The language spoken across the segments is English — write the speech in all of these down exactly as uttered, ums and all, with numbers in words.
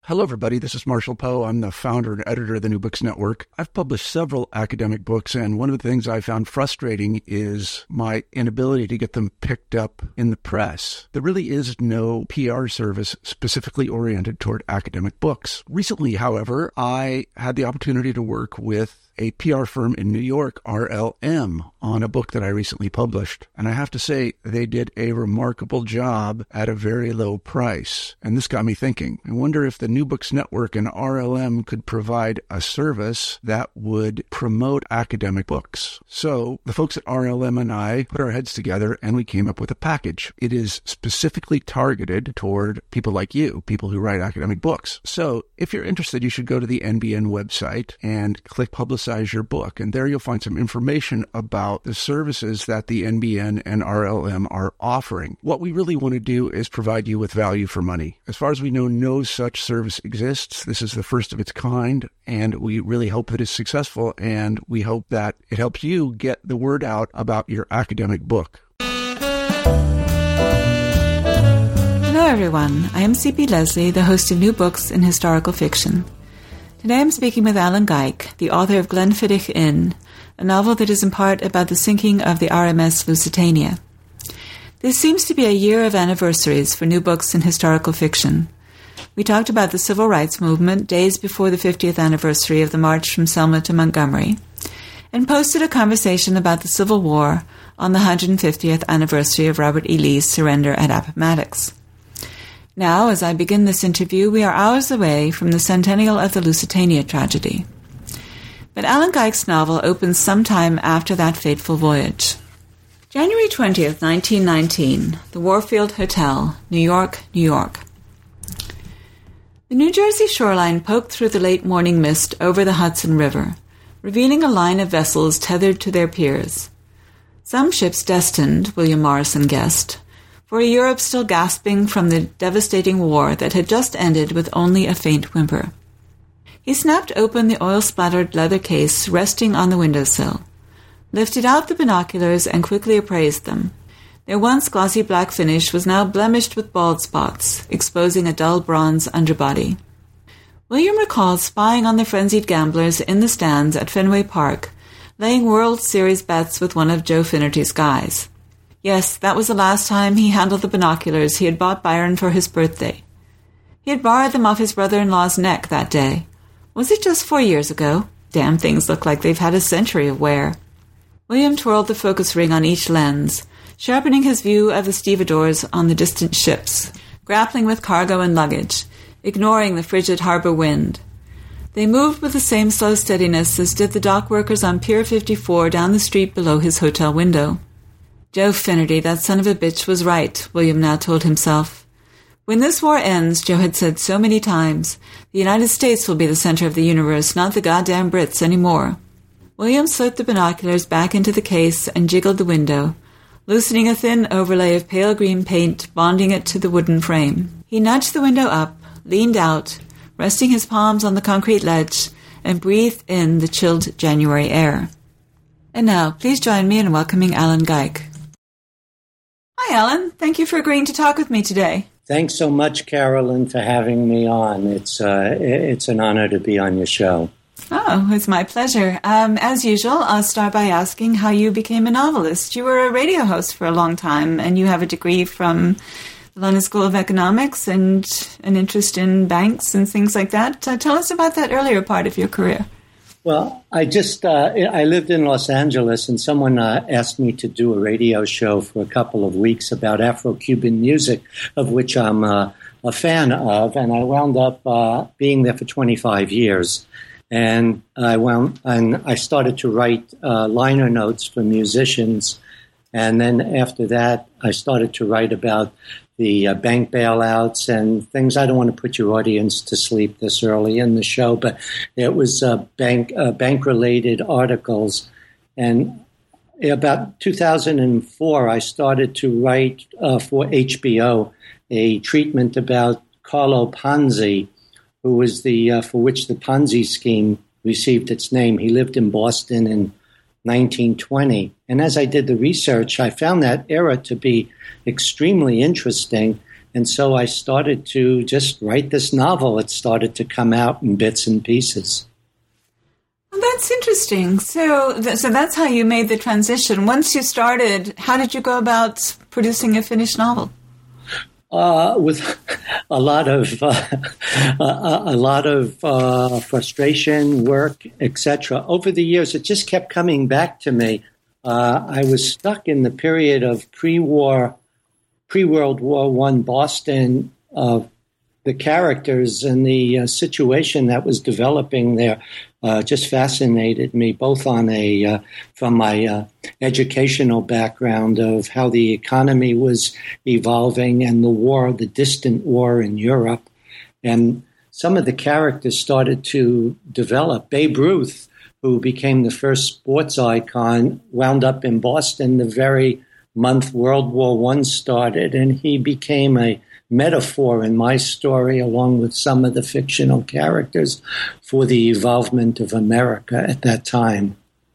Hello, everybody. This is Marshall Poe. I'm the founder and editor of the New Books Network. I've published several academic books, and one of the things I found frustrating is my inability to get them picked up in the press. There really is no P R service specifically oriented toward academic books. Recently, however, I had the opportunity to work with a P R firm in New York, R L M, on a book that I recently published. And I have to say, they did a remarkable job at a very low price. And this got me thinking. I wonder if the New Books Network and R L M could provide a service that would promote academic books. So the folks at R L M and I put our heads together and we came up with a package. It is specifically targeted toward people like you, people who write academic books. So if you're interested, you should go to the N B N website and click Publicize your book, and there you'll find some information about the services that the N B N and R L M are offering. What we really want to do is provide you with value for money. As far as we know, no such service exists. This is the first of its kind, and we really hope that it's successful, and we hope that it helps you get the word out about your academic book. Hello, everyone. I am C P Leslie, the host of New Books in Historical Fiction. Today I'm speaking with Alan Gyke, the author of Glenfiddich Inn, a novel that is in part about the sinking of the R M S Lusitania. This seems to be a year of anniversaries for New Books in Historical Fiction. We talked about the Civil Rights Movement days before the fiftieth anniversary of the March from Selma to Montgomery, and posted a conversation about the Civil War on the one hundred fiftieth anniversary of Robert E. Lee's surrender at Appomattox. Now, as I begin this interview, we are hours away from the centennial of the Lusitania tragedy. But Alan Gyke's novel opens sometime after that fateful voyage. January twentieth, nineteen nineteen, the Warfield Hotel, New York, New York. The New Jersey shoreline poked through the late morning mist over the Hudson River, revealing a line of vessels tethered to their piers. Some ships destined, William Morrison guessed, for a Europe still gasping from the devastating war that had just ended with only a faint whimper. He snapped open the oil-splattered leather case resting on the windowsill, lifted out the binoculars, and quickly appraised them. Their once glossy black finish was now blemished with bald spots, exposing a dull bronze underbody. William recalled spying on the frenzied gamblers in the stands at Fenway Park, laying World Series bets with one of Joe Finnerty's guys. Yes, that was the last time he handled the binoculars he had bought Byron for his birthday. He had borrowed them off his brother-in-law's neck that day. Was it just four years ago? Damn things look like they've had a century of wear. William twirled the focus ring on each lens, sharpening his view of the stevedores on the distant ships, grappling with cargo and luggage, ignoring the frigid harbor wind. They moved with the same slow steadiness as did the dock workers on Pier fifty-four down the street below his hotel window. Joe Finnerty, that son of a bitch, was right, William now told himself. When this war ends, Joe had said so many times, the United States will be the center of the universe, not the goddamn Brits anymore. William slipped the binoculars back into the case and jiggled the window, loosening a thin overlay of pale green paint, bonding it to the wooden frame. He nudged the window up, leaned out, resting his palms on the concrete ledge, and breathed in the chilled January air. And now, please join me in welcoming Alan Gyke. Hi, Alan. Thank you for agreeing to talk with me today. Thanks so much, Carolyn, for having me on. It's uh, it's an honor to be on your show. Oh, it's my pleasure. Um, as usual, I'll start by asking how you became a novelist. You were a radio host for a long time, and you have a degree from the London School of Economics and an interest in banks and things like that. Uh, tell us about that earlier part of your career. Well, I just, uh, I lived in Los Angeles, and someone uh, asked me to do a radio show for a couple of weeks about Afro-Cuban music, of which I'm uh, a fan of, and I wound up uh, being there for twenty-five years. And I wound, and I started to write uh, liner notes for musicians, and then after that, I started to write about the uh, bank bailouts and things. I don't want to put your audience to sleep this early in the show, but it was uh, bank uh, bank-related articles. And about two thousand four, I started to write uh, for H B O a treatment about Carlo Ponzi, who was the uh, for which the Ponzi scheme received its name. He lived in Boston in nineteen twenty. And as I did the research, I found that era to be extremely interesting And so I started to just write this novel. It started to come out in bits and pieces. Well, that's interesting. So, th- so that's how you made the transition. Once you started, how did you go about producing a finished novel? Uh, with a lot of uh, a, a lot of uh, frustration, work, et cetera. Over the years, it just kept coming back to me. Uh, I was stuck in the period of pre-war, pre-World War One Boston. Uh, the characters and the uh, situation that was developing there uh, just fascinated me, both on a uh, from my uh, educational background of how the economy was evolving and the war, the distant war in Europe. And some of the characters started to develop. Babe Ruth, who became the first sports icon, wound up in Boston the very month World War One started, and he became a metaphor in my story, along with some of the fictional characters, for the evolvement of America at that time.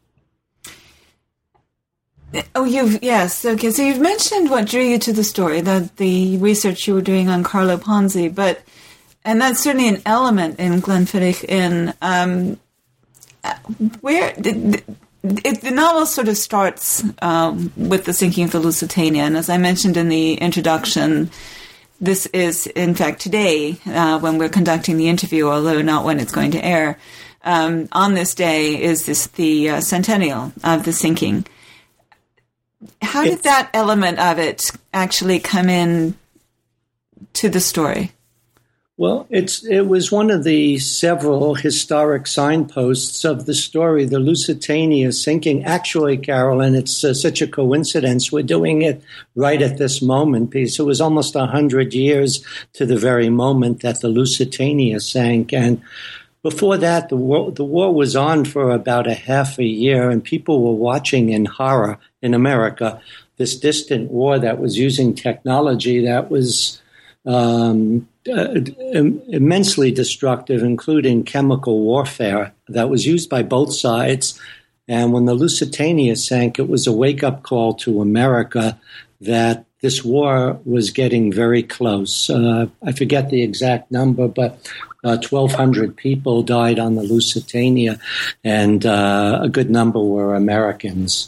Oh, you've, yes. Okay. So you've mentioned what drew you to the story, the, the research you were doing on Carlo Ponzi, but, and that's certainly an element in Glenfiddich Inn. Um, where, the, it, the novel sort of starts um, with the sinking of the Lusitania. And as I mentioned in the introduction, this is, in fact, today, uh, when we're conducting the interview, although not when it's going to air. Um, on this day is this the uh, centennial of the sinking. How did that element of it actually come in to the story? Well, it's it was one of the several historic signposts of the story, the Lusitania sinking. Actually, Carolyn, it's uh, such a coincidence. We're doing it right at this moment because it was almost one hundred years to the very moment that the Lusitania sank. And before that, the war, the war was on for about a half a year, and people were watching in horror in America this distant war that was using technology that was um, uh, immensely destructive, including chemical warfare that was used by both sides. And when the Lusitania sank, it was a wake-up call to America that this war was getting very close. Uh, I forget the exact number, but uh, twelve hundred people died on the Lusitania, and uh, a good number were Americans.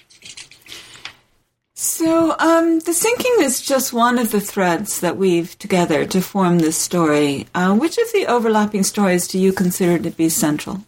So um, the sinking is just one of the threads that weave together to form this story. Uh, which of the overlapping stories do you consider to be central?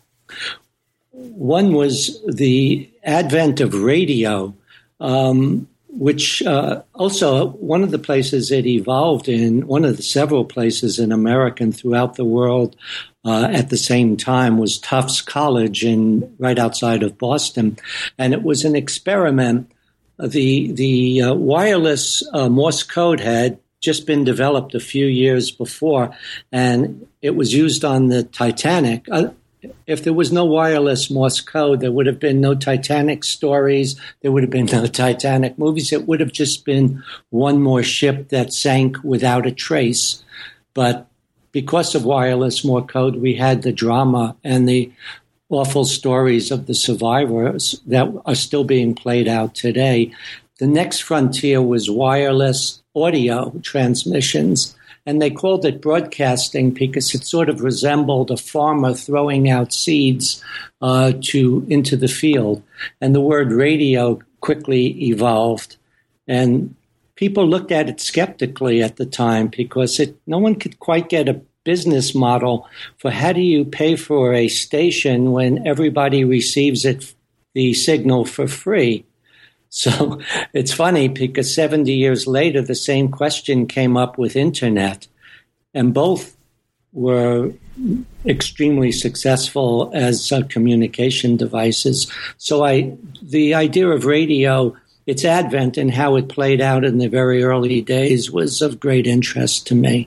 One was the advent of radio, um, which uh, also one of the places it evolved in, one of the several places in America and throughout the world uh, at the same time was Tufts College in right outside of Boston. And it was an experiment. The the uh, wireless uh, Morse code had just been developed a few years before, and it was used on the Titanic. Uh, if there was no wireless Morse code, there would have been no Titanic stories. There would have been no Titanic movies. It would have just been one more ship that sank without a trace. But because of wireless Morse code, we had the drama and the awful stories of the survivors that are still being played out today. The next frontier was wireless audio transmissions, and they called it broadcasting because it sort of resembled a farmer throwing out seeds uh, to into the field. And the word radio quickly evolved, and people looked at it skeptically at the time because it no one could quite get a business model for how do you pay for a station when everybody receives it, the signal, for free. So it's funny because seventy years later, the same question came up with internet, and both were extremely successful as uh, communication devices. So I, the idea of radio, its advent and how it played out in the very early days was of great interest to me.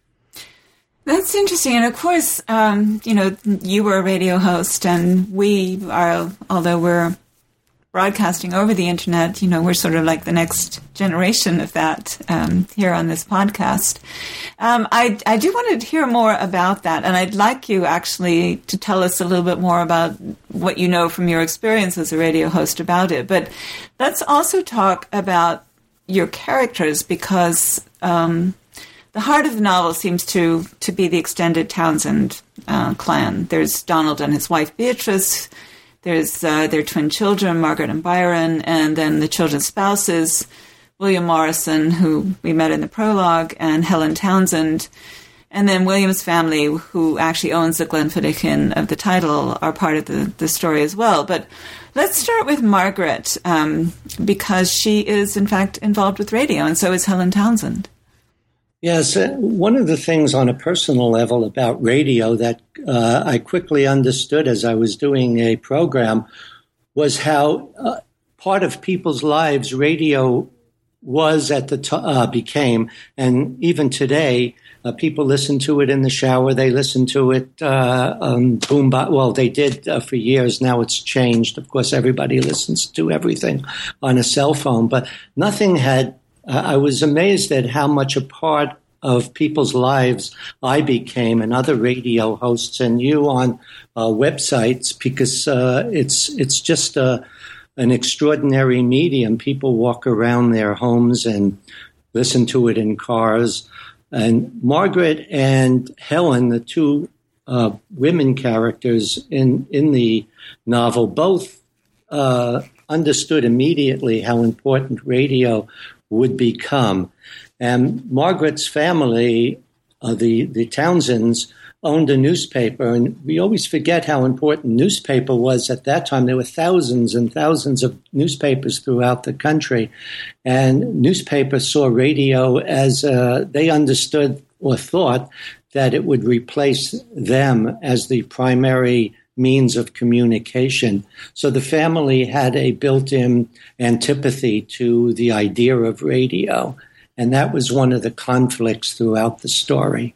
That's interesting. And of course, um, you know, you were a radio host and we are, although we're broadcasting over the internet, you know, we're sort of like the next generation of that um, here on this podcast. Um, I, I do want to hear more about that. And I'd like you actually to tell us a little bit more about what you know from your experience as a radio host about it. But let's also talk about your characters because um, the heart of the novel seems to, to be the extended Townsend uh, clan. There's Donald and his wife Beatrice. There's uh, their twin children, Margaret and Byron, and then the children's spouses, William Morrison, who we met in the prologue, and Helen Townsend. And then William's family, who actually owns the Glenfiddich Inn of the title, are part of the, the story as well. But let's start with Margaret, um, because she is, in fact, involved with radio, and so is Helen Townsend. Yes, uh, one of the things on a personal level about radio that uh, I quickly understood as I was doing a program was how uh, part of people's lives radio was at the t- uh, became, and even today, uh, people listen to it in the shower. They listen to it uh, on boom. Well, they did uh, for years. Now it's changed. Of course, everybody listens to everything on a cell phone, but nothing had. Uh, I was amazed at how much a part of people's lives I became, and other radio hosts, and you on uh, websites, because uh, it's it's just a. an extraordinary medium. People walk around their homes and listen to it in cars. And Margaret and Helen, the two uh, women characters in, in the novel, both uh, understood immediately how important radio would become. And Margaret's family, uh, the, the Townsends, owned a newspaper, and we always forget how important newspaper was at that time. There were thousands and thousands of newspapers throughout the country, and newspapers saw radio as uh, they understood or thought that it would replace them as the primary means of communication. So the family had a built-in antipathy to the idea of radio, and that was one of the conflicts throughout the story.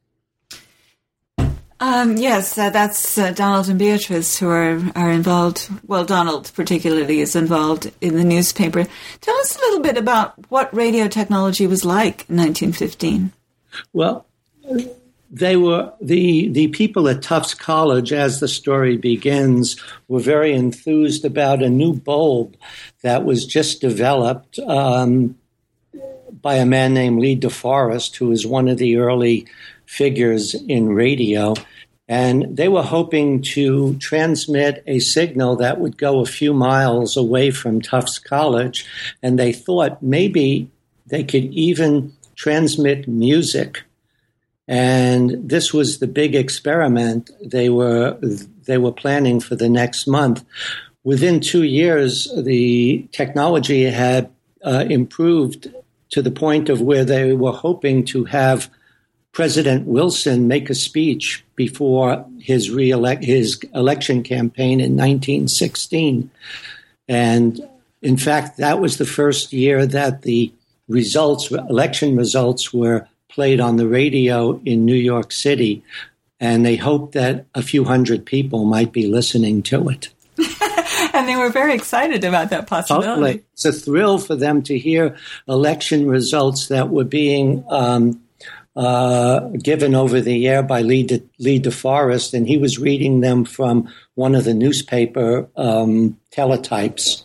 Um, yes, uh, that's uh, Donald and Beatrice who are, are involved. Well, Donald particularly is involved in the newspaper. Tell us a little bit about what radio technology was like in nineteen fifteen. Well, they were the the people at Tufts College, as the story begins, were very enthused about a new bulb that was just developed um, by a man named Lee DeForest, who was one of the early figures in radio, and they were hoping to transmit a signal that would go a few miles away from Tufts College, and they thought maybe they could even transmit music. And this was the big experiment they were they were planning for the next month. Within two years, the technology had uh, improved to the point of where they were hoping to have President Wilson make a speech before his re-elect his election campaign in nineteen sixteen. And in fact, that was the first year that the results, election results, were played on the radio in New York City. And they hoped that a few hundred people might be listening to it. And they were very excited about that possibility. Totally. It's a thrill for them to hear election results that were being um, Uh, given over the air by Lee, De, Lee DeForest, and he was reading them from one of the newspaper um, teletypes.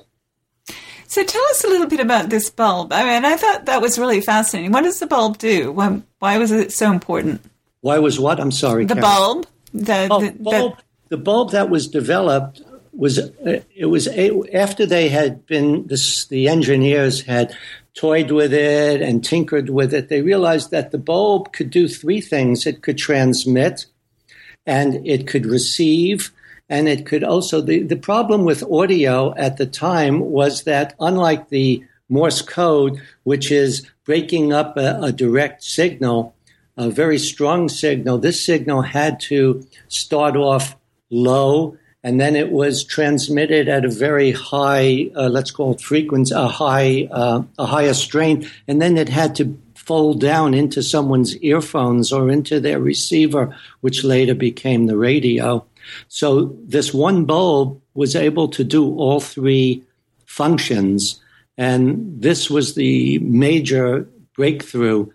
So tell us a little bit about this bulb. I mean, I thought that was really fascinating. What does the bulb do? Why, why was it so important? Why was what? I'm sorry, The Karen. bulb? The, oh, the, bulb. The, the bulb that was developed was, uh, it was a, after they had been, this, the engineers had toyed with it and tinkered with it, they realized that the bulb could do three things. It could transmit, and it could receive, and it could also, the, the problem with audio at the time was that unlike the Morse code, which is breaking up a, a direct signal, a very strong signal, this signal had to start off low, and then it was transmitted at a very high, uh, let's call it frequency, a high, uh, a higher strength, and then it had to fold down into someone's earphones or into their receiver, which later became the radio. So this one bulb was able to do all three functions, and this was the major breakthrough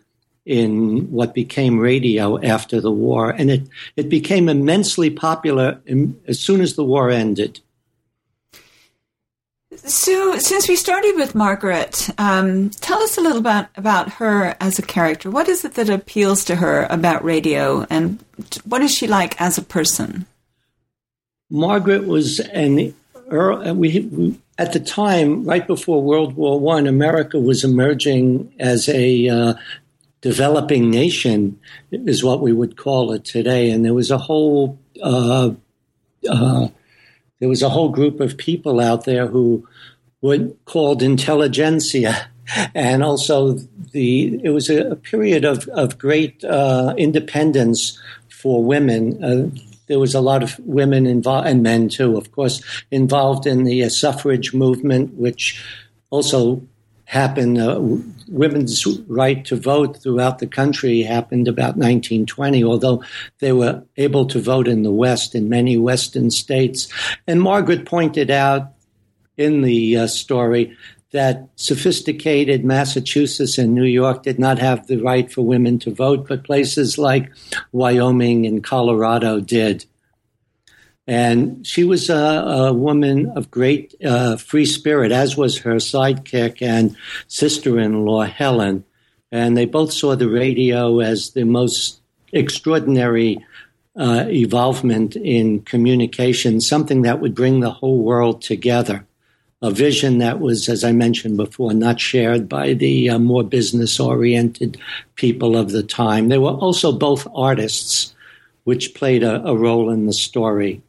in what became radio after the war. And it, it became immensely popular in, as soon as the war ended. So, since we started with Margaret, um, tell us a little about, about her as a character. What is it that appeals to her about radio, and what is she like as a person? Margaret was an we, we at the time, right before World War One, America was emerging as a uh, developing nation, is what we would call it today, and there was a whole uh, uh, there was a whole group of people out there who were called intelligentsia, and also the it was a, a period of of great uh, independence for women. Uh, There was a lot of women involved, and men too, of course, involved in the uh, suffrage movement, which also happened. Uh, women's right to vote throughout the country happened about nineteen twenty, although they were able to vote in the West, in many Western states. And Margaret pointed out in the uh, story that sophisticated Massachusetts and New York did not have the right for women to vote, but places like Wyoming and Colorado did. And she was a, a woman of great uh, free spirit, as was her sidekick and sister-in-law, Helen. And they both saw the radio as the most extraordinary uh, evolvement in communication, something that would bring the whole world together. A vision that was, as I mentioned before, not shared by the uh, more business-oriented people of the time. They were also both artists, which played a, a role in the story.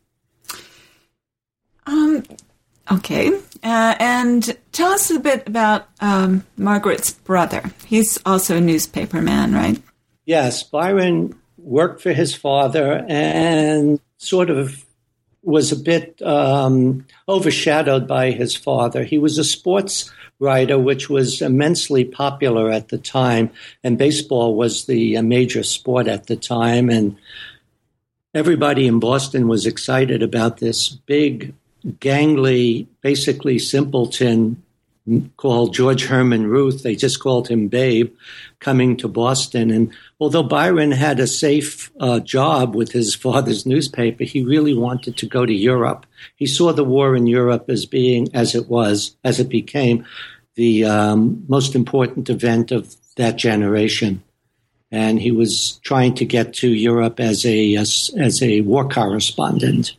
Um. Okay. Uh, and tell us a bit about um, Margaret's brother. He's also a newspaper man, right? Yes. Byron worked for his father and sort of was a bit um, overshadowed by his father. He was a sports writer, which was immensely popular at the time, and baseball was the uh, major sport at the time. And everybody in Boston was excited about this big, gangly, basically simpleton called George Herman Ruth. They just called him Babe, coming to Boston. And although Byron had a safe uh, job with his father's newspaper, he really wanted to go to Europe. He saw the war in Europe as being, as it was, as it became, the um, most important event of that generation. And he was trying to get to Europe as a as, as a war correspondent.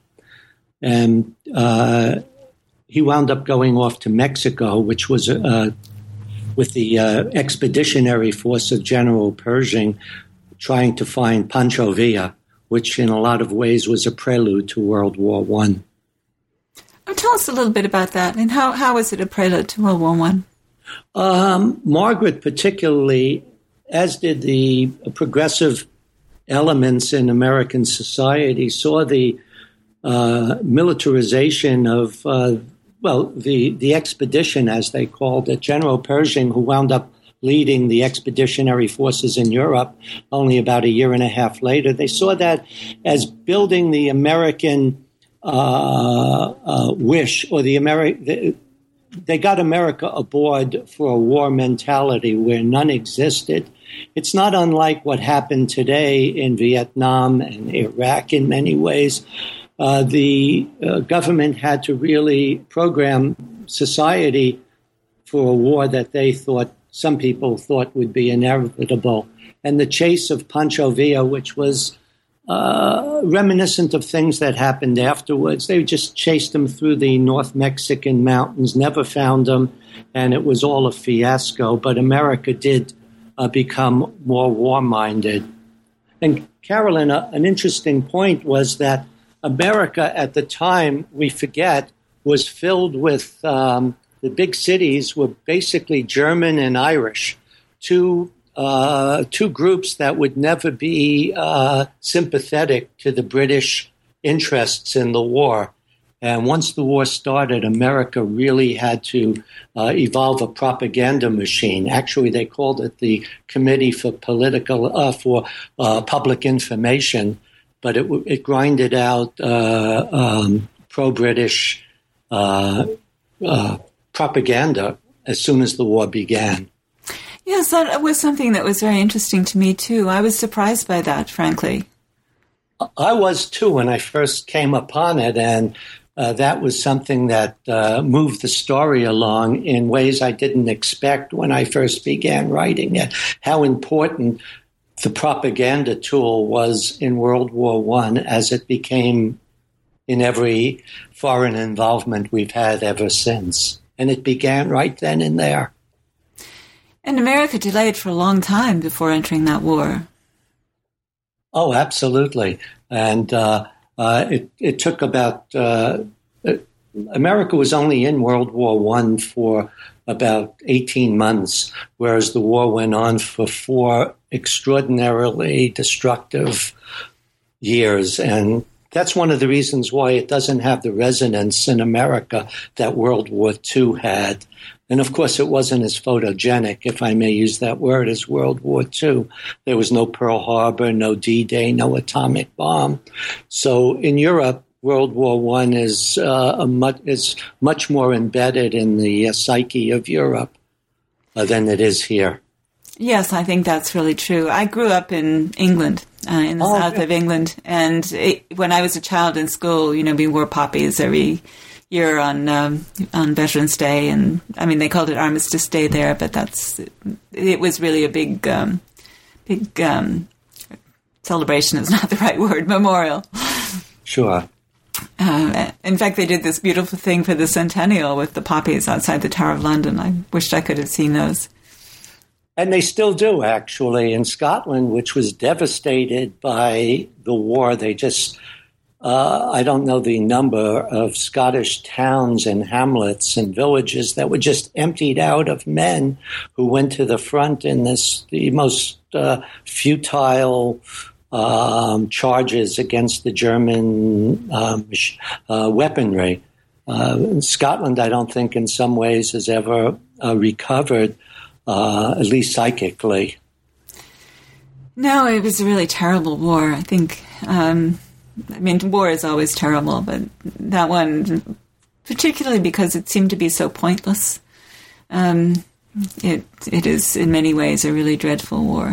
And uh, he wound up going off to Mexico, which was uh, with the uh, expeditionary force of General Pershing, trying to find Pancho Villa, which in a lot of ways was a prelude to World War One. Oh, tell us a little bit about that, and how, how was it a prelude to World War One? Um, Margaret particularly, as did the progressive elements in American society, saw the uh, militarization of uh, Well, the, the expedition, as they called it, General Pershing, who wound up leading the expeditionary forces in Europe only about a year and a half later, they saw that as building the American uh, uh, wish, or the Ameri- the, they got America aboard for a war mentality where none existed. It's not unlike what happened today in Vietnam and Iraq in many ways. Uh, the uh, government had to really program society for a war that they thought, some people thought would be inevitable. And the chase of Pancho Villa, which was uh, reminiscent of things that happened afterwards, they just chased him through the North Mexican mountains, never found him, and it was all a fiasco. But America did uh, become more war-minded. And Carolyn, uh, an interesting point was that America at the time, we forget, was filled with um, the big cities were basically German and Irish, two uh, two groups that would never be uh, sympathetic to the British interests in the war. And once the war started, America really had to uh, evolve a propaganda machine. Actually, they called it the Committee for Political uh, for uh, Public Information. But it, it grinded out uh, um, pro-British uh, uh, propaganda as soon as the war began. Yes, that was something that was very interesting to me, too. I was surprised by that, frankly. I was, too, when I first came upon it. And uh, that was something that uh, moved the story along in ways I didn't expect when I first began writing it. How important the propaganda tool was in World War One as it became in every foreign involvement we've had ever since. And it began right then and there. And America delayed for a long time before entering that war. Oh, absolutely. And uh, uh, it, it took about... Uh, America was only in World War One for about eighteen months, whereas the war went on for four extraordinarily destructive years. And that's one of the reasons why it doesn't have the resonance in America that World War Two had. And of course, it wasn't as photogenic, if I may use that word, as World War Two. There was no Pearl Harbor, no D-Day, no atomic bomb. So in Europe, World War One is uh, a much is much more embedded in the uh, psyche of Europe uh, than it is here. Yes, I think that's really true. I grew up in England, uh, in the oh, south yeah. of England, and it, when I was a child in school, you know, we wore poppies every year on um, on Veterans Day, and I mean they called it Armistice Day there, but that's it was really a big um, big um, celebration is not the right word, memorial. Sure. Uh, in fact, they did this beautiful thing for the centennial with the poppies outside the Tower of London. I wished I could have seen those. And they still do, actually. In Scotland, which was devastated by the war, they just, uh, I don't know the number of Scottish towns and hamlets and villages that were just emptied out of men who went to the front in this, the most uh, futile Um, charges against the German um, uh, weaponry. Uh, Scotland, I don't think in some ways has ever uh, recovered, uh, at least psychically. No, it was a really terrible war. I think, um, I mean, war is always terrible, but that one, particularly because it seemed to be so pointless, um, it it is in many ways a really dreadful war.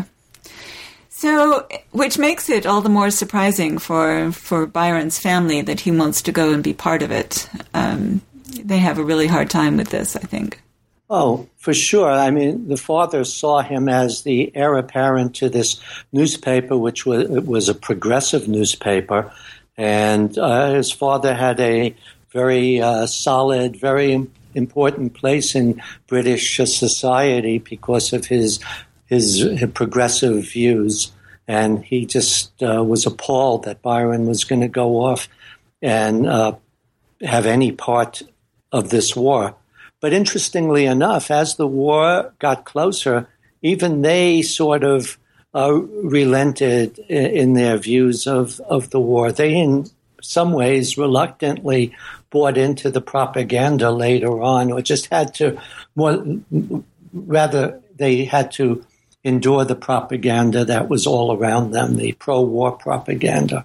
So, which makes it all the more surprising for, for Byron's family that he wants to go and be part of it. Um, they have a really hard time with this, I think. Oh, for sure. I mean, the father saw him as the heir apparent to this newspaper, which was, it was a progressive newspaper. And uh, his father had a very uh, solid, very important place in British society because of his His, his progressive views, and he just uh, was appalled that Byron was going to go off and uh, have any part of this war. But interestingly enough, as the war got closer, even they sort of uh, relented in, in their views of, of the war. They, in some ways, reluctantly bought into the propaganda later on, or just had to, more rather, they had to endure the propaganda that was all around them, the pro-war propaganda.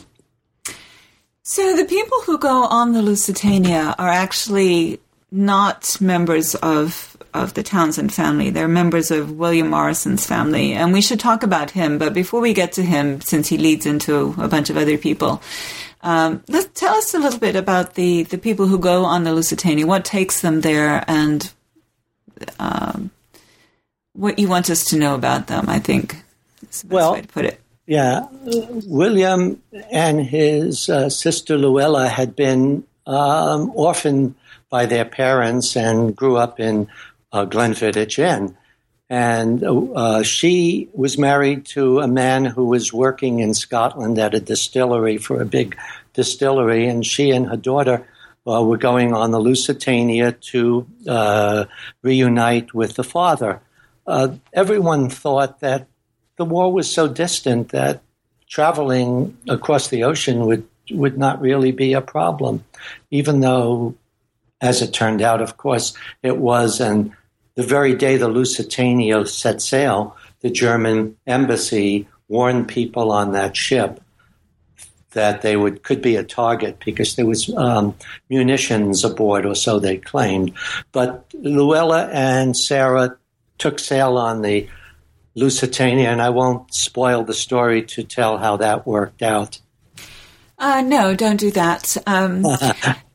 So the people who go on the Lusitania are actually not members of of the Townsend family. They're members of William Morrison's family, and we should talk about him. But before we get to him, since he leads into a bunch of other people, um, let's tell us a little bit about the, the people who go on the Lusitania, what takes them there, and um, what you want us to know about them, I think is the best well, way to put it. Yeah. William and his uh, sister Luella had been um, orphaned by their parents and grew up in uh, Glenfiddich Inn. And uh, she was married to a man who was working in Scotland at a distillery for a big distillery, and she and her daughter uh, were going on the Lusitania to uh, reunite with the father. Uh, everyone thought that the war was so distant that traveling across the ocean would, would not really be a problem, even though, as it turned out, of course, it was. And the very day the Lusitania set sail, the German embassy warned people on that ship that they would could be a target because there was um, munitions aboard, or so they claimed. But Luella and Sarah took sail on the Lusitania, and I won't spoil the story to tell how that worked out. Uh, no, don't do that. Um,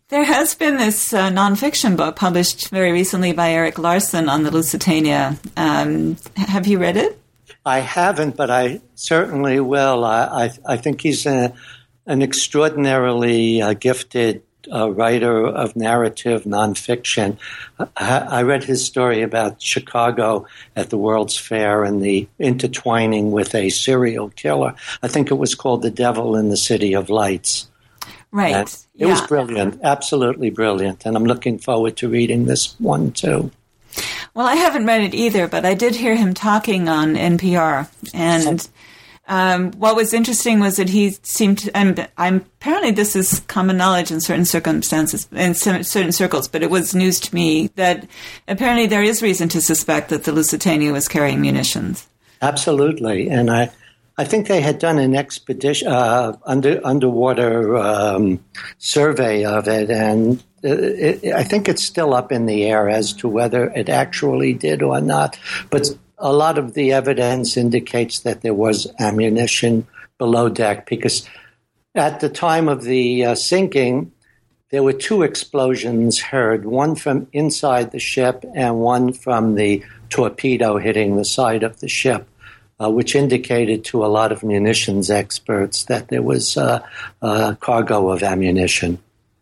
There has been this uh, nonfiction book published very recently by Eric Larson on the Lusitania. Um, have you read it? I haven't, but I certainly will. I, I, I think he's a, an extraordinarily uh, gifted uh, writer of narrative nonfiction. I, I read his story about Chicago at the World's Fair and the intertwining with a serial killer. I think it was called The Devil in the City of Lights. Right. And it yeah. was brilliant, absolutely brilliant. And I'm looking forward to reading this one, too. Well, I haven't read it either, but I did hear him talking on N P R. And um, what was interesting was that he seemed to, and I'm, apparently this is common knowledge in certain circumstances, in certain circles, but it was news to me that apparently there is reason to suspect that the Lusitania was carrying munitions. Absolutely. And I... I think they had done an expedition, uh, under, underwater um, survey of it, and it, it, I think it's still up in the air as to whether it actually did or not. But a lot of the evidence indicates that there was ammunition below deck, because at the time of the uh, sinking, there were two explosions heard, one from inside the ship and one from the torpedo hitting the side of the ship. Uh, which indicated to a lot of munitions experts that there was uh, a cargo of ammunition.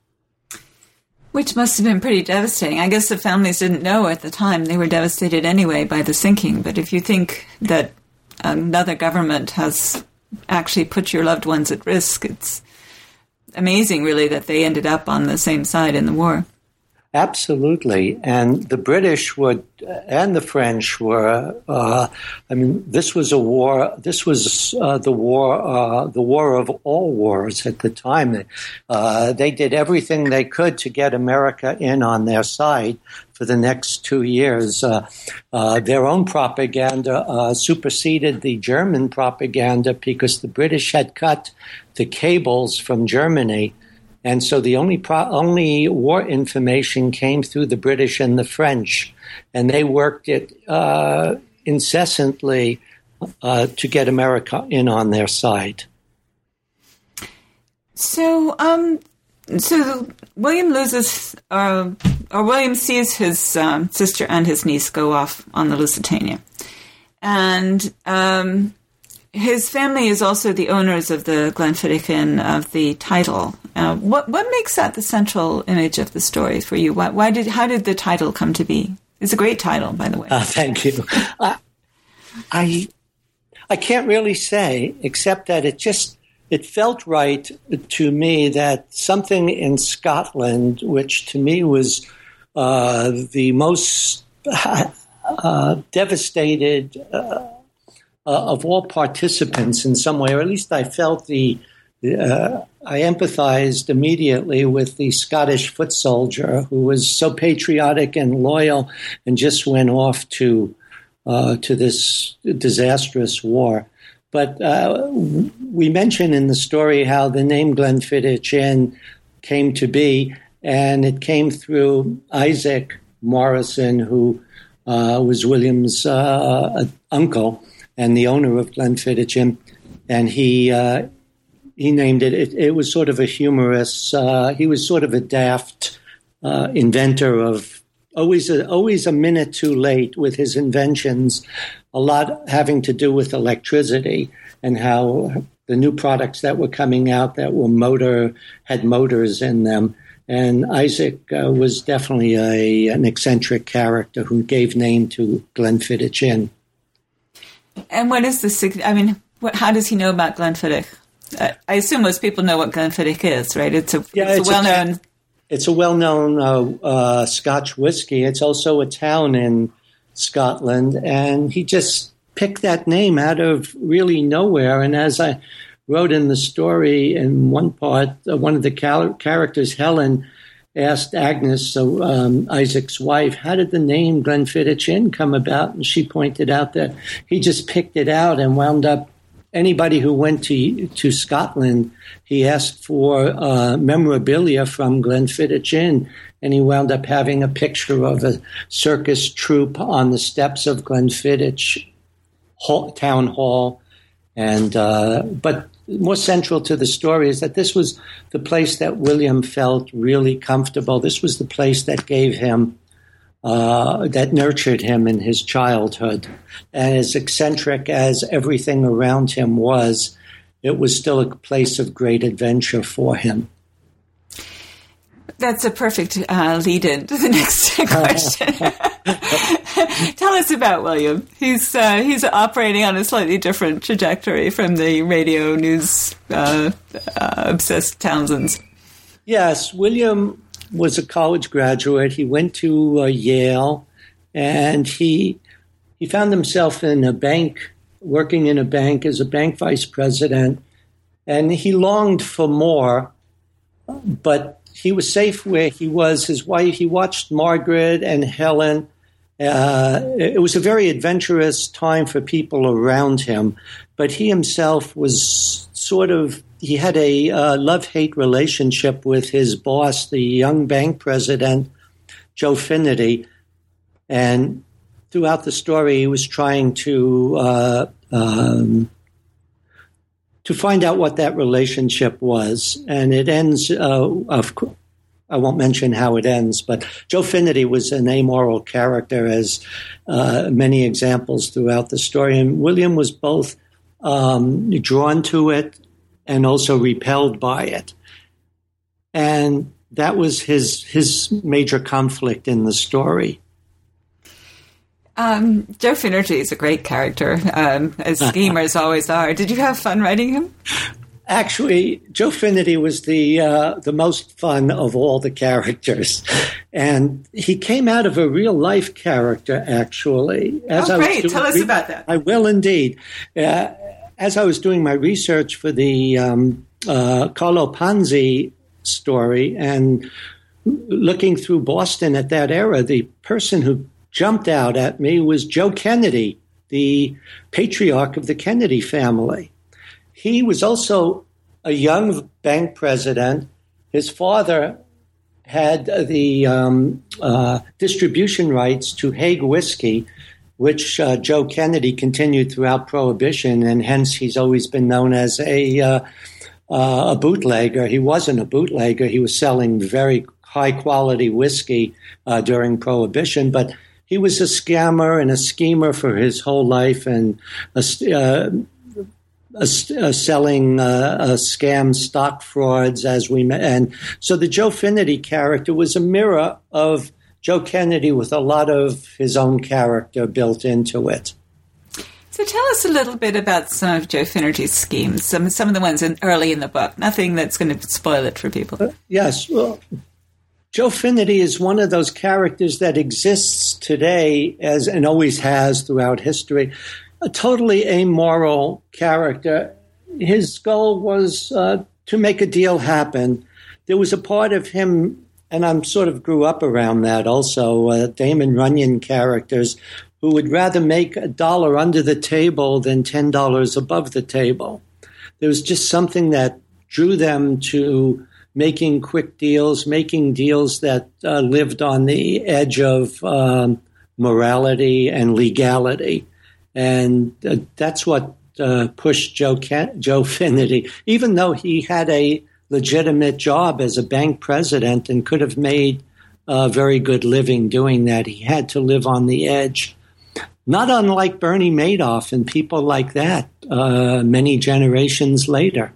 Which must have been pretty devastating. I guess the families didn't know at the time. They were devastated anyway by the sinking. But if you think that another government has actually put your loved ones at risk, it's amazing, really, that they ended up on the same side in the war. Absolutely. And the British would, and the French were, uh, I mean, this was a war, this was uh, the war, uh, the war of all wars at the time. Uh, they did everything they could to get America in on their side for the next two years. Uh, uh, their own propaganda uh, superseded the German propaganda because the British had cut the cables from Germany. And so the only pro- only war information came through the British and the French, and they worked it uh, incessantly uh, to get America in on their side. So, um, so William loses, uh, or William sees his um, sister and his niece go off on the Lusitania, and um, his family is also the owners of the Glenfiddich Inn, of the title. Uh, what what makes that the central image of the story for you? Why, why did how did the title come to be? It's a great title, by the way. Uh, thank you. Uh, I I can't really say, except that it just it felt right to me that something in Scotland, which to me was uh, the most uh, devastated uh, of all participants in some way, or at least I felt the. Uh, I empathized immediately with the Scottish foot soldier who was so patriotic and loyal and just went off to uh, to this disastrous war. But uh, we mention in the story how the name Glenfiddich Inn came to be, and it came through Isaac Morrison, who uh, was William's uh, uncle and the owner of Glenfiddich Inn, and he. Uh, He named it, it, it was sort of a humorous, uh, he was sort of a daft uh, inventor of always a, always a minute too late with his inventions, a lot having to do with electricity and how the new products that were coming out that were motor, had motors in them. And Isaac uh, was definitely a, an eccentric character who gave name to Glenfiddich Inn. And what is the, I mean, what, how does he know about Glenfiddich? Uh, I assume most people know what Glenfiddich is, right? It's a, yeah, it's it's a well-known... A, it's a well-known uh, uh, Scotch whiskey. It's also a town in Scotland, and he just picked that name out of really nowhere. And as I wrote in the story, in one part, uh, one of the cal- characters, Helen, asked Agnes, so um, Isaac's wife, how did the name Glenfiddich Inn come about? And she pointed out that he just picked it out and wound up. Anybody who went to to Scotland, he asked for uh, memorabilia from Glenfiddich Inn, and he wound up having a picture of a circus troupe on the steps of Glenfiddich Hall, Town Hall, And uh, but more central to the story is that this was the place that William felt really comfortable. This was the place that gave him, uh, that nurtured him in his childhood. And as eccentric as everything around him was, it was still a place of great adventure for him. That's a perfect uh, lead-in to the next question. Tell us about William. He's uh, he's operating on a slightly different trajectory from the radio news uh, uh, obsessed Townsends. Yes, William was a college graduate. He went to uh, Yale, and he he found himself in a bank, working in a bank as a bank vice president, and he longed for more, but he was safe where he was. His wife, he watched Margaret and Helen. Uh, it was a very adventurous time for people around him, but he himself was sort of, he had a uh, love-hate relationship with his boss, the young bank president, Joe Finnerty. And throughout the story, he was trying to uh, um, to find out what that relationship was. And it ends, uh, of course, I won't mention how it ends, but Joe Finnerty was an amoral character, as uh, many examples throughout the story. And William was both um, drawn to it and also repelled by it. And that was his his major conflict in the story. Um, Joe Finnerty is a great character, um, as schemers always are. Did you have fun writing him? Actually, Joe Finnerty was the uh, the most fun of all the characters, and he came out of a real life character. Actually, as oh, great! I was Tell us re- about that. I will indeed. Uh, as I was doing my research for the um, uh, Carlo Panzi story and looking through Boston at that era, the person who jumped out at me was Joe Kennedy, the patriarch of the Kennedy family. He was also a young bank president. His father had the um, uh, distribution rights to Haig whiskey, which uh, Joe Kennedy continued throughout Prohibition, and hence he's always been known as a, uh, uh, a bootlegger. He wasn't a bootlegger. He was selling very high-quality whiskey uh, during Prohibition, but he was a scammer and a schemer for his whole life, and a, uh, a, a selling uh, a scam stock frauds, as we met. And so the Joe Finnerty character was a mirror of Joe Kennedy with a lot of his own character built into it. So tell us a little bit about some of Joe Finnerty's schemes, some some of the ones in, early in the book. Nothing that's going to spoil it for people. Uh, yes, well, Joe Finnerty is one of those characters that exists today as and always has throughout history. A totally amoral character. His goal was uh, to make a deal happen. There was a part of him, and I sort of grew up around that also, uh, Damon Runyon characters, who would rather make a dollar under the table than ten dollars above the table. There was just something that drew them to making quick deals, making deals that uh, lived on the edge of um, morality and legality. And uh, that's what uh, pushed Joe Ken- Joe Finnerty, even though he had a legitimate job as a bank president and could have made a very good living doing that. He had to live on the edge. Not unlike Bernie Madoff and people like that uh, many generations later.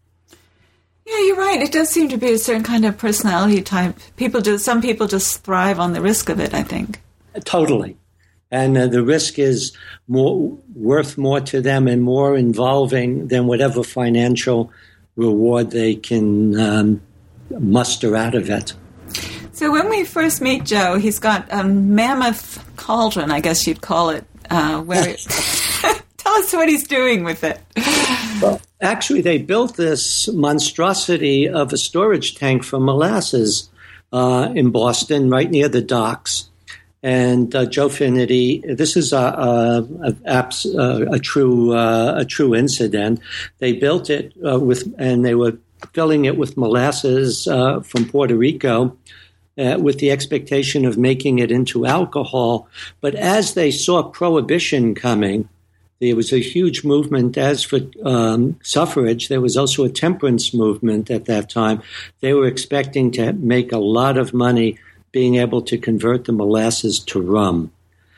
Yeah, you're right. It does seem to be a certain kind of personality type. People do. Some people just thrive on the risk of it, I think. Totally. And uh, the risk is more worth more to them and more involving than whatever financial reward they can um, muster out of it. So when we first meet Joe, he's got a mammoth cauldron, I guess you'd call it. Uh, where Tell us what he's doing with it. Well, actually, they built this monstrosity of a storage tank for molasses uh, in Boston, right near the docks. And uh, Joe Finnerty, this is a, a, a, a, a true uh, a true incident. They built it uh, with, and they were filling it with molasses uh, from Puerto Rico, uh, with the expectation of making it into alcohol. But as they saw Prohibition coming, there was a huge movement. As for um, suffrage, there was also a temperance movement at that time. They were expecting to make a lot of money being able to convert the molasses to rum.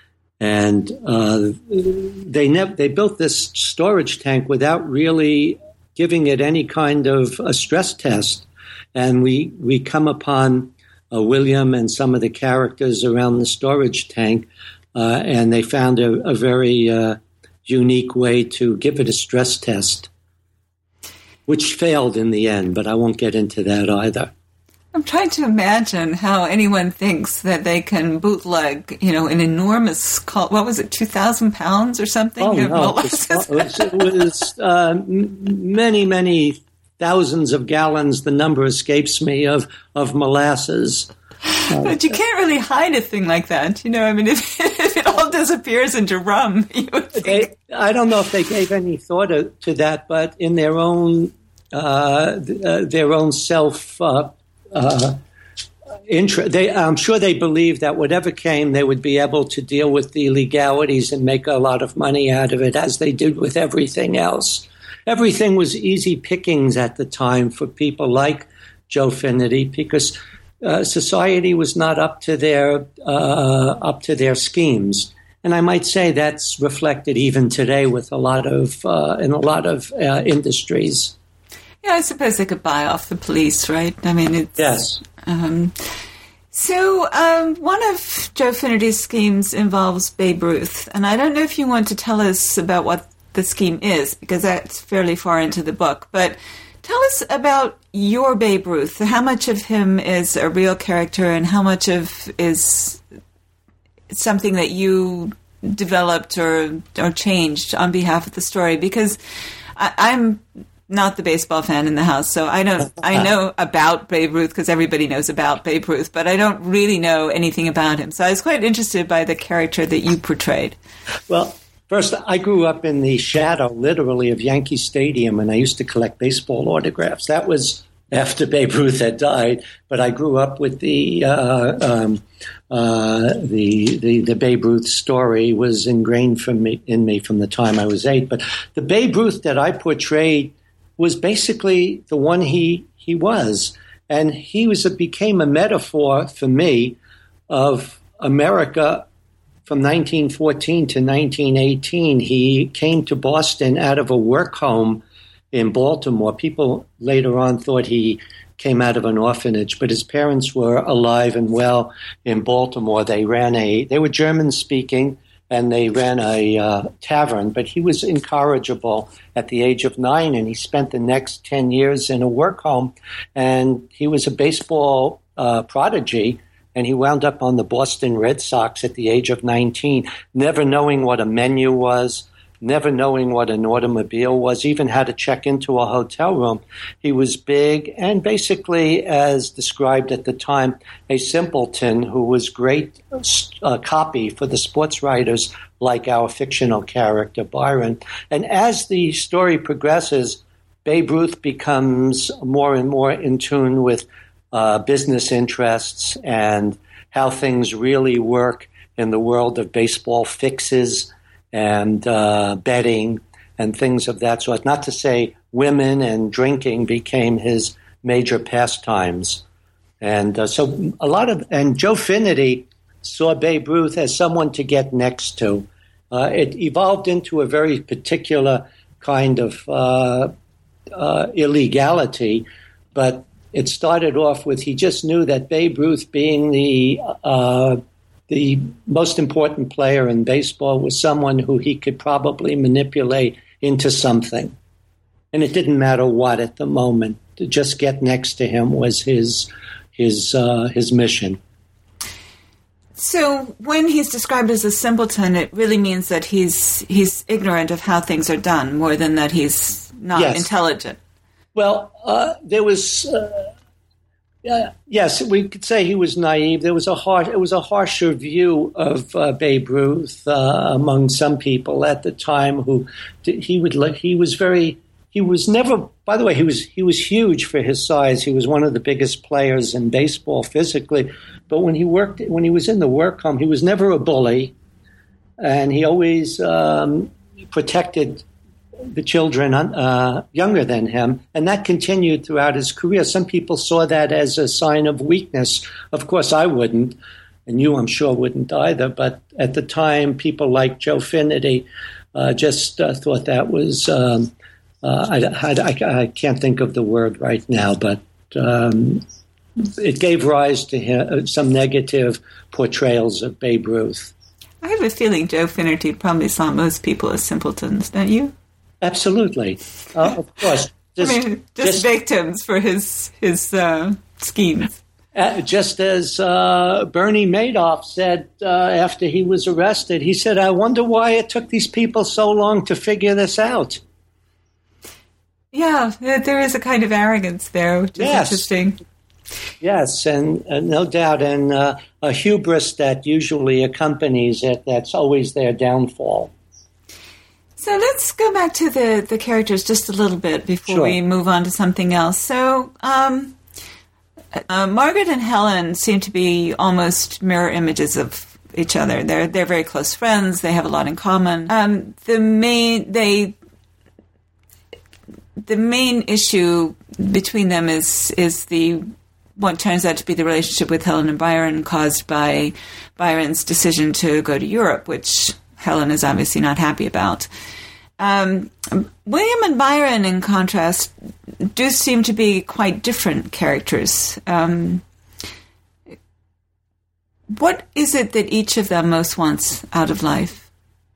And uh, they never, they built this storage tank without really giving it any kind of a stress test. And we, we come upon uh, William and some of the characters around the storage tank, uh, and they found a, a very uh, unique way to give it a stress test, which failed in the end, but I won't get into that either. I'm trying to imagine how anyone thinks that they can bootleg, you know, an enormous, what was it, two thousand pounds or something? Oh, no. It was, it was uh, many, many thousands of gallons, the number escapes me, of, of molasses. Uh, but you can't really hide a thing like that. You know, I mean, if, if it all disappears into rum, you would think. They, I don't know if they gave any thought to, to that, but in their own, uh, uh, their own self, uh, Uh, intra- they, I'm sure they believed that whatever came, they would be able to deal with the legalities and make a lot of money out of it, as they did with everything else. Everything was easy pickings at the time for people like Joe Finnerty, because uh, society was not up to their uh, up to their schemes. And I might say that's reflected even today with a lot of uh, in a lot of uh, industries. Yeah, I suppose they could buy off the police, right? I mean, it's... Yes. Um, so um, one of Joe Finnerty's schemes involves Babe Ruth, and I don't know if you want to tell us about what the scheme is, because that's fairly far into the book, but tell us about your Babe Ruth. How much of him is a real character, and how much of is something that you developed or, or changed on behalf of the story? Because I, I'm... not the baseball fan in the house, so I don't. I know about Babe Ruth because everybody knows about Babe Ruth, but I don't really know anything about him. So I was quite interested by the character that you portrayed. Well, first, I grew up in the shadow, literally, of Yankee Stadium, and I used to collect baseball autographs. That was after Babe Ruth had died, but I grew up with the uh, um, uh, the, the the Babe Ruth story was ingrained from me in me from the time I was eight. But the Babe Ruth that I portrayed was basically the one he he was. And he was a, became a metaphor for me of America from nineteen fourteen to nineteen eighteen. He came to Boston out of a work home in Baltimore. People later on thought he came out of an orphanage, but his parents were alive and well in Baltimore. They ran a, they were German-speaking, and they ran a uh, tavern, but he was incorrigible at the age of nine, and he spent the next ten years in a work home, and he was a baseball uh, prodigy, and he wound up on the Boston Red Sox at the age of nineteen, never knowing what a menu was, never knowing what an automobile was, even how to check into a hotel room. He was big and basically, as described at the time, a simpleton who was great uh, copy for the sports writers like our fictional character, Byron. And as the story progresses, Babe Ruth becomes more and more in tune with uh, business interests and how things really work in the world of baseball fixes and uh, betting and things of that sort. Not to say women and drinking became his major pastimes. And uh, so a lot of, and Joe Finnerty saw Babe Ruth as someone to get next to. Uh, it evolved into a very particular kind of uh, uh, illegality, but it started off with he just knew that Babe Ruth, being the uh, the most important player in baseball, was someone who he could probably manipulate into something. And it didn't matter what at the moment. To just get next to him was his his uh, his mission. So when he's described as a simpleton, it really means that he's he's ignorant of how things are done more than that he's not yes. intelligent. Well, uh, there was... Uh, Uh, yes, we could say he was naive. There was a harsh, it was a harsher view of uh, Babe Ruth uh, among some people at the time. Who he would look. He was very. He was never. By the way, he was he was huge for his size. He was one of the biggest players in baseball physically. But when he worked, when he was in the work home, he was never a bully, and he always um, protected the children uh, younger than him, and that continued throughout his career. Some people saw that as a sign of weakness. Of course, I wouldn't, and you, I'm sure, wouldn't either. But at the time, people like Joe Finnerty uh, just uh, thought that was, um, uh, I, I, I can't think of the word right now, but um, it gave rise to him, some negative portrayals of Babe Ruth. I have a feeling Joe Finnerty probably saw most people as simpletons, don't you? Absolutely. Uh, of course. Just, I mean, just, just victims for his his uh, schemes. Uh, just as uh, Bernie Madoff said uh, after he was arrested, he said, I wonder why it took these people so long to figure this out. Yeah, there is a kind of arrogance there, which is yes. interesting. Yes, and uh, no doubt, and uh, a hubris that usually accompanies it, that's always their downfall. So let's go back to the, the characters just a little bit before Sure. we move on to something else. So um, uh, Margaret and Helen seem to be almost mirror images of each other. They're they're very close friends. They have a lot in common. Um, the main they the main issue between them is is the what turns out to be the relationship with Helen and Byron, caused by Byron's decision to go to Europe, which Helen is obviously not happy about. Um, William and Byron, in contrast, do seem to be quite different characters. Um, what is it that each of them most wants out of life?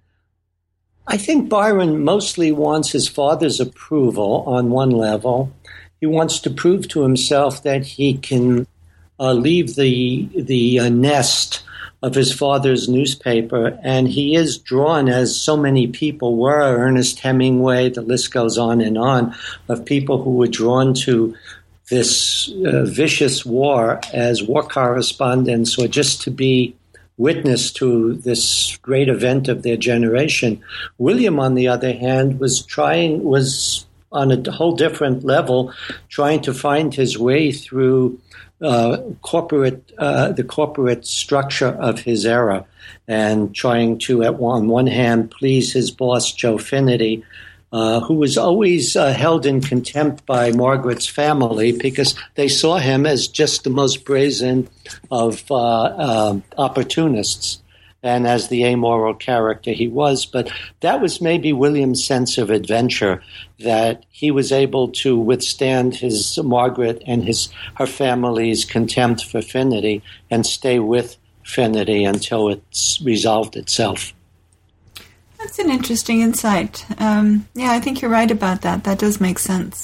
I think Byron mostly wants his father's approval on one level. He wants to prove to himself that he can uh, leave the the uh, nest of his father's newspaper, and he is drawn, as so many people were, Ernest Hemingway, the list goes on and on, of people who were drawn to this uh, vicious war as war correspondents or just to be witness to this great event of their generation. William, on the other hand, was trying, was on a whole different level, trying to find his way through Uh, corporate, uh, the corporate structure of his era, and trying to, at one, on one hand, please his boss, Joe Finnerty, uh, who was always uh, held in contempt by Margaret's family because they saw him as just the most brazen of uh, uh, opportunists and as the amoral character he was. But that was maybe William's sense of adventure, that he was able to withstand his Margaret and his her family's contempt for Finnerty and stay with Finnerty until it's resolved itself. That's an interesting insight. Um, yeah, I think you're right about that. That does make sense.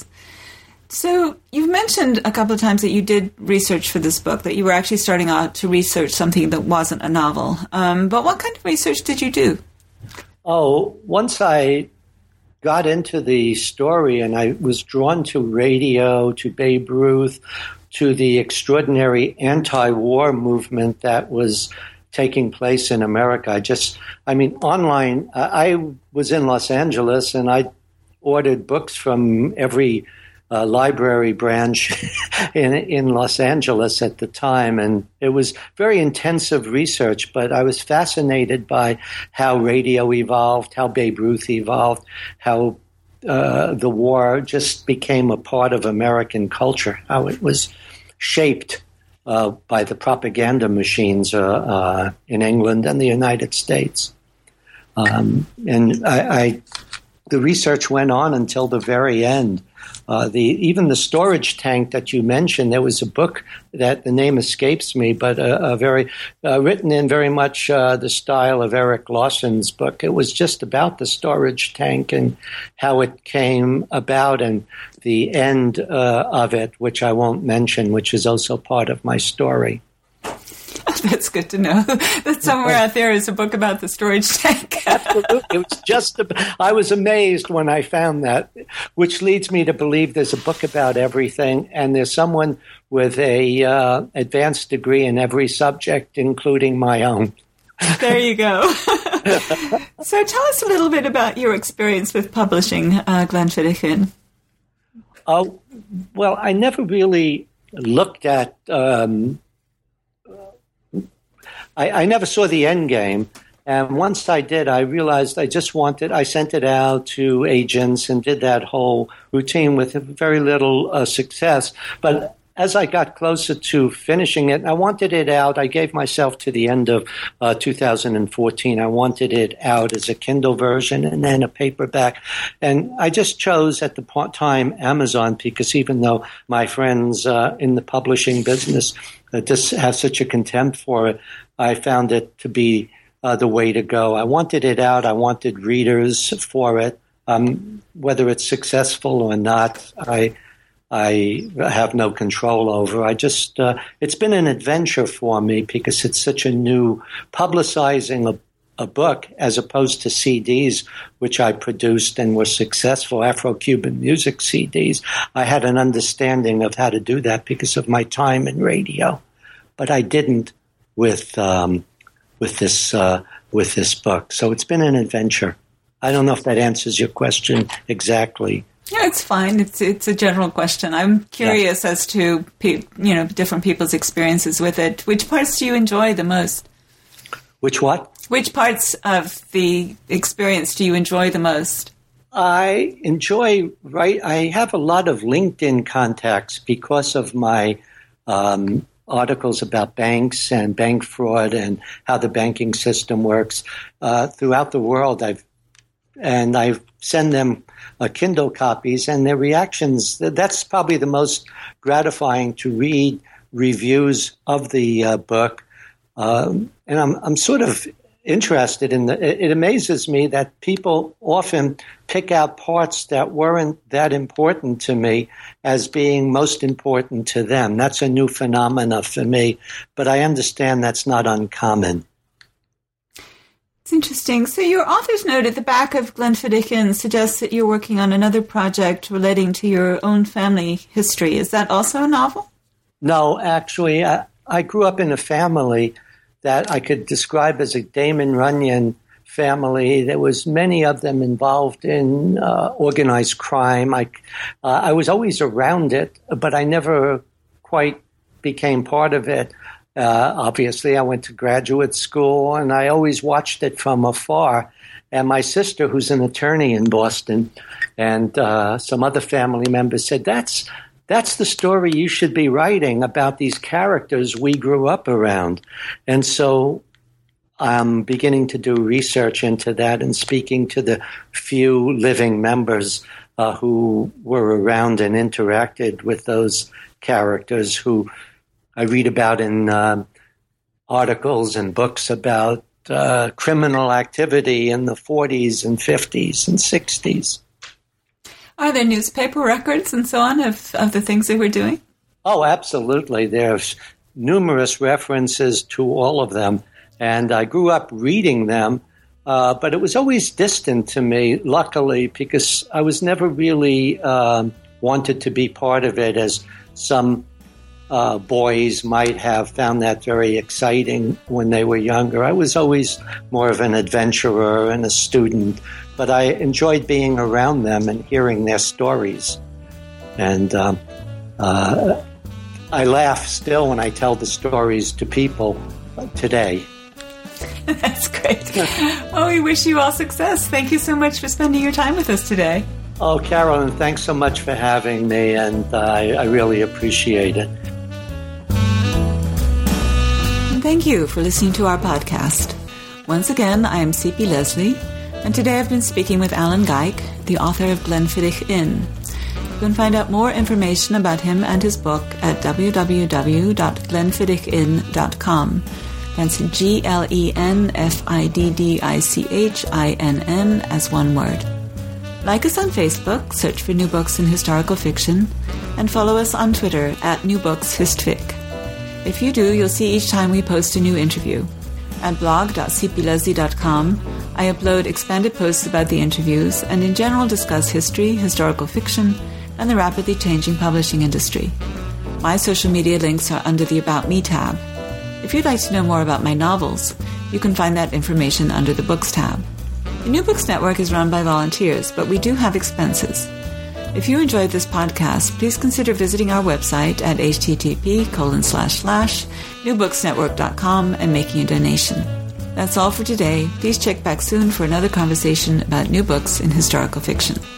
So you've mentioned a couple of times that you did research for this book, that you were actually starting out to research something that wasn't a novel. Um, but what kind of research did you do? Oh, once I got into the story and I was drawn to radio, to Babe Ruth, to the extraordinary anti-war movement that was taking place in America. I just, I mean, online, I was in Los Angeles and I ordered books from every Uh, library branch in in Los Angeles at the time, and it was very intensive research, but I was fascinated by how radio evolved, how Babe Ruth evolved, how uh, the war just became a part of American culture, how it was shaped uh, by the propaganda machines uh, uh, in England and the United States. Um, and I, I, the research went on until the very end. Uh, the even the storage tank that you mentioned, there was a book that the name escapes me, but a, a very uh, written in very much uh, the style of Eric Lawson's book. It was just about the storage tank and how it came about and the end uh, of it, which I won't mention, which is also part of my story. That's good to know. That somewhere out there is a book about the storage tank. Absolutely. It was just, a, I was amazed when I found that, which leads me to believe there's a book about everything, and there's someone with a uh, advanced degree in every subject, including my own. There you go. So tell us a little bit about your experience with publishing uh, Glenfiddich Inn. Oh, well, I never really looked at um I, I never saw the end game. And once I did, I realized I just wanted, I sent it out to agents and did that whole routine with very little uh, success. But as I got closer to finishing it, I wanted it out. I gave myself to the end of uh, two thousand fourteen. I wanted it out as a Kindle version and then a paperback. And I just chose at the time Amazon, because even though my friends uh, in the publishing business uh, just have such a contempt for it, I found it to be Uh, the way to go. I wanted it out. I wanted readers for it. Um, whether it's successful or not, I I have no control over. I just uh, it's been an adventure for me because it's such a new publicizing a, a book as opposed to C Ds, which I produced and were successful, Afro-Cuban music C Ds. I had an understanding of how to do that because of my time in radio, but I didn't with. Um, with this uh, with this book. So it's been an adventure. I don't know if that answers your question exactly. Yeah, it's fine. It's it's a general question. I'm curious yeah. as to pe- you know different people's experiences with it. Which parts do you enjoy the most? Which what? Which parts of the experience do you enjoy the most? I enjoy, right, I have a lot of LinkedIn contacts because of my um articles about banks and bank fraud and how the banking system works uh, throughout the world. I've and I send them uh, Kindle copies, and their reactions. That's probably the most gratifying to read reviews of the uh, book. Um, and I'm I'm sort of interested in the. It amazes me that people often pick out parts that weren't that important to me as being most important to them. That's a new phenomena for me, but I understand that's not uncommon. It's interesting. So your author's note at the back of Glenfiddich Inn suggests that you're working on another project relating to your own family history. Is that also a novel? No, actually, I, I grew up in a family that I could describe as a Damon Runyon family. There was many of them involved in uh, organized crime. I, uh, I was always around it, but I never quite became part of it. Uh, obviously, I went to graduate school, and I always watched it from afar. And my sister, who's an attorney in Boston, and uh, some other family members said, that's That's the story you should be writing about these characters we grew up around. And so I'm beginning to do research into that and speaking to the few living members uh, who were around and interacted with those characters who I read about in uh, articles and books about uh, criminal activity in the forties and fifties and sixties. Are there newspaper records and so on of, of the things they were doing? Oh, absolutely. There's numerous references to all of them. And I grew up reading them, uh, but it was always distant to me, luckily, because I was never really uh, wanted to be part of it, as some uh, boys might have found that very exciting when they were younger. I was always more of an adventurer and a student, but I enjoyed being around them and hearing their stories. And um, uh, I laugh still when I tell the stories to people today. That's great. Oh, we wish you all success. Thank you so much for spending your time with us today. Oh, Carolyn, thanks so much for having me, and uh, I, I really appreciate it. And thank you for listening to our podcast. Once again, I am C P Leslie, and today I've been speaking with Alan Geik, the author of Glenfiddich Inn. You can find out more information about him and his book at w w w dot glenfiddich inn dot com. That's G L E N F I D D I C H I N N as one word. Like us on Facebook, search for New Books in Historical Fiction, and follow us on Twitter at New Books Histfic. If you do, you'll see each time we post a new interview. At blog dot c p leslie dot com, I upload expanded posts about the interviews and in general discuss history, historical fiction, and the rapidly changing publishing industry. My social media links are under the About Me tab. If you'd like to know more about my novels, you can find that information under the Books tab. The New Books Network is run by volunteers, but we do have expenses. If you enjoyed this podcast, please consider visiting our website at http colon slash slash newbooksnetwork.com and making a donation. That's all for today. Please check back soon for another conversation about new books in historical fiction.